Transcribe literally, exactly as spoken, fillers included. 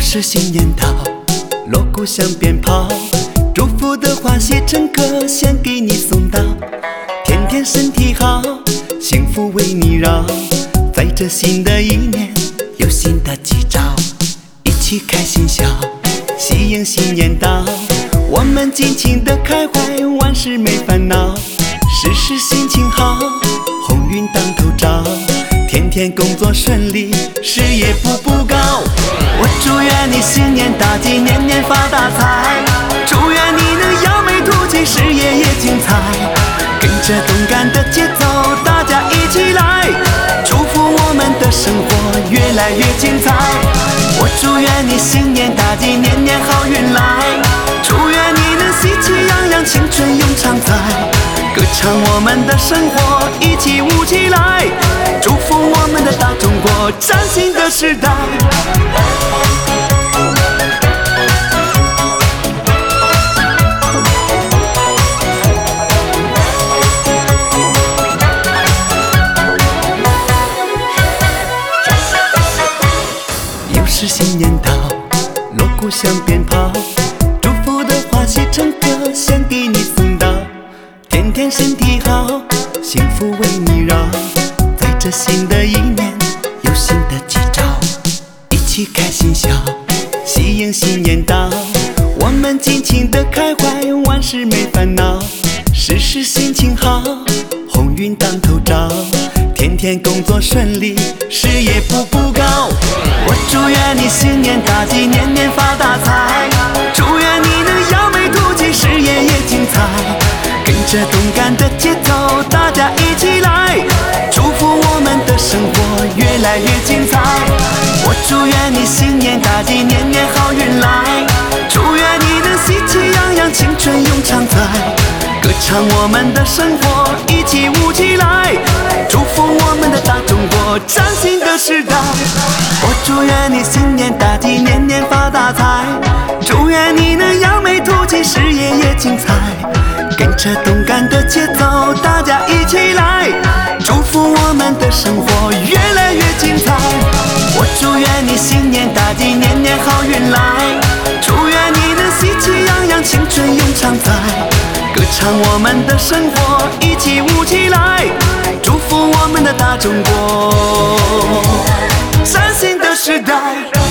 是新年到，锣鼓响鞭炮，祝福的话写成歌，先给你送到。天天身体好，幸福为你绕，在这新的一年有新的吉兆，一起开心笑，喜迎新年到。我们尽情的开怀，万事没烦恼，事事心情好，鸿运当头照，天天工作顺利，事业步步高。我祝愿你新年大吉，年年发大财，祝愿你能扬眉吐气，事业也精彩。跟着动感的节奏，大家一起来，祝福我们的生活越来越精彩。我祝愿你新年大吉，年年好运来，祝愿你能喜气洋洋，青春永常在。歌唱我们的生活，一起舞起来，祝福我们的大中国，崭新的时代。又是新年到，锣鼓响鞭炮，祝福的话写成歌，先给你送到。天天身体好，幸福为你绕，在这新的一年有新的吉兆，一起开心笑，喜迎新年到。我们尽情的开怀，万事没烦恼，事事心情好，鸿运当头照，天天工作顺利，事业步步高。我祝愿你新年大吉，年年发大财，祝愿你能扬眉吐气，事业也精彩。跟着动感的节奏，大家一起来，祝福我们的生活越来越精彩。我祝愿你新年大吉，年年好运来，祝愿你能喜气洋洋，青春永常在。歌唱我们的生活，一起舞起来，祝福我们的大中国，崭新的时代。我祝愿你新年大吉，年年发大财，祝愿你能扬眉吐气，事业也精彩。跟着动感的节奏，大家一起来，祝福我们的生活越来越精彩。我祝愿你新年大吉，年年好运来，祝愿你能喜气洋洋，青春永常在。歌唱我们的生活，一起舞起来，祝福我们的大中国，崭新的时代。